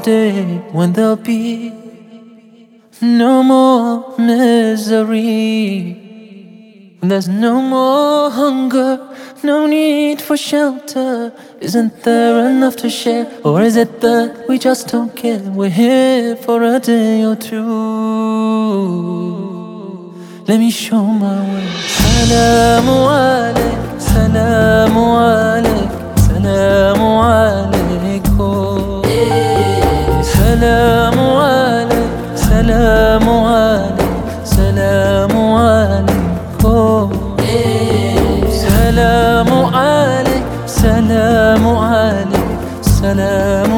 day when there'll be no more misery. When there's no more hunger, no need for shelter. Isn't there enough to share? Or is it that we just don't care? We're here for a day or two. Let me show my way. Salamu alayk, salamu alayk, salamu alaykum. Salamu alayk, salamu alayk, salamu alaykum. Salamu alayk, salamu alayk, salamu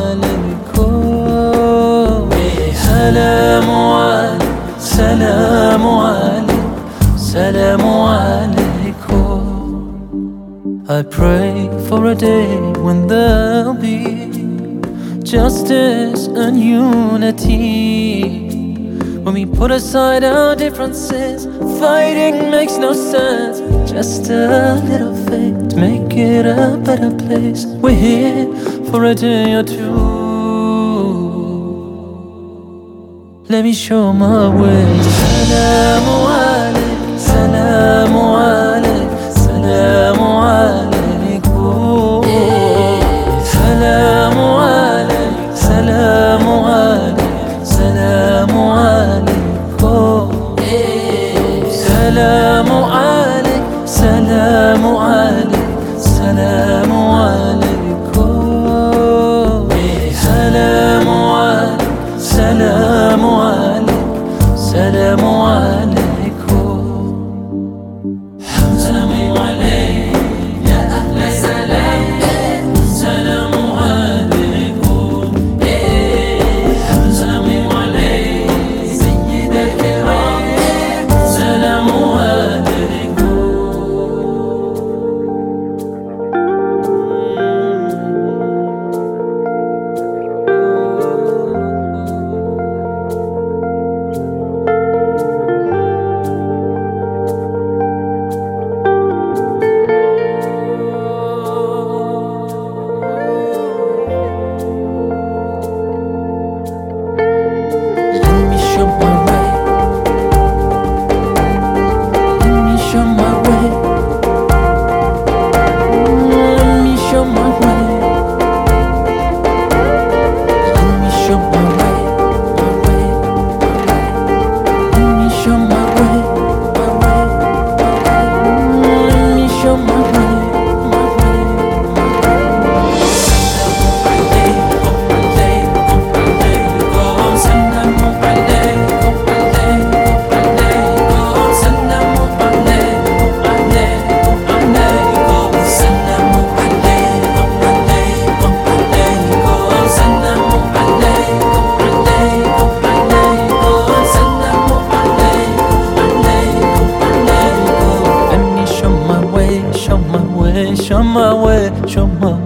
alaykum. Salamu alayk, salamu alayk, salamu alaykum. I pray for a day when there'll be justice and unity. When we put aside our differences, fighting makes no sense. Just a little faith to make it a better place. We're here for a day or two. Let me show my way. Salamu alayk, salamu alayk, salamu alaykum. Salamu alayk, salamu alayk, salamu alaykum. Salamu alayk, salamu alayk, salamu alaykum. Salamu alayk, salamu alayk, salamu alaykum. Salamu alayk, ya ahla salam. Salamu alaykum. Salamu alayk, sayyid al-kiram. Salamu alaykum. Let me show my way. Let me show my way. Let me show my way. Let me show my way. Let me show my way. Let me show my way. Show my way, show my way, show my way, show my